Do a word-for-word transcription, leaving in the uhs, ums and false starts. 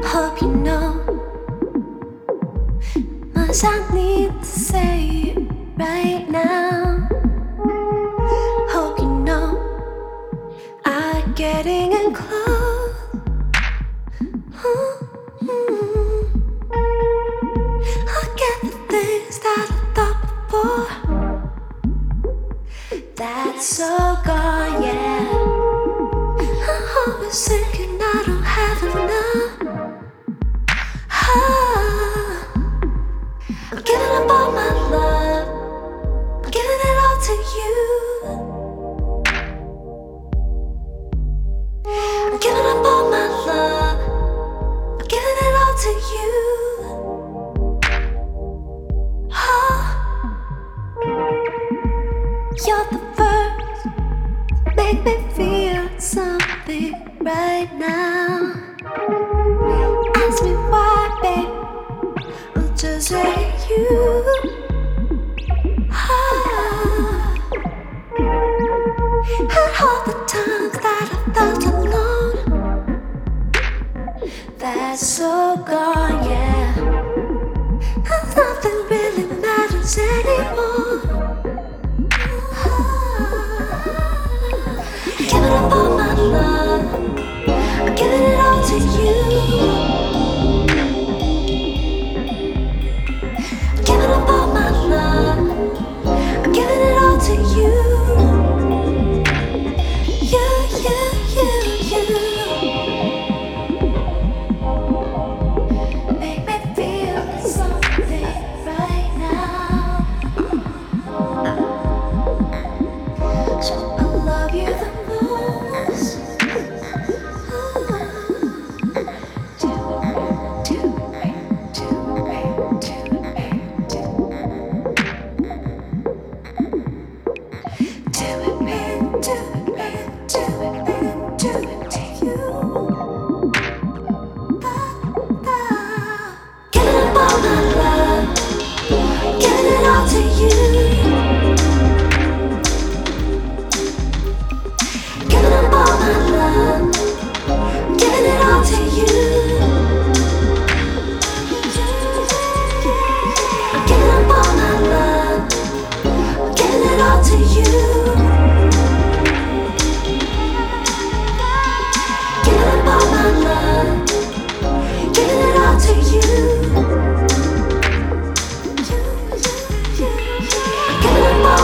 Hope you know much I need to say right now. Hope you know I'm getting in close. Mm-hmm. I get the things that I thought before. That's so gone, yeah. I'm always thinking I don't have enough. Ah, I'm giving up all my love. I'm giving it all to you. I'm giving up all my love. I'm giving it all to you. Oh, you're the first to make me feel something right now. Ask me why, babe. I'll just say you. Ah, and all the times that I felt alone, that's so gone, yeah. And nothing really matters anymore. Ah, giving up all my love, I'm giving it all to you. Giving up all my love, I'm giving it all to you. You, you, you, you. Make me feel something right now. So I love you the most. Giving up all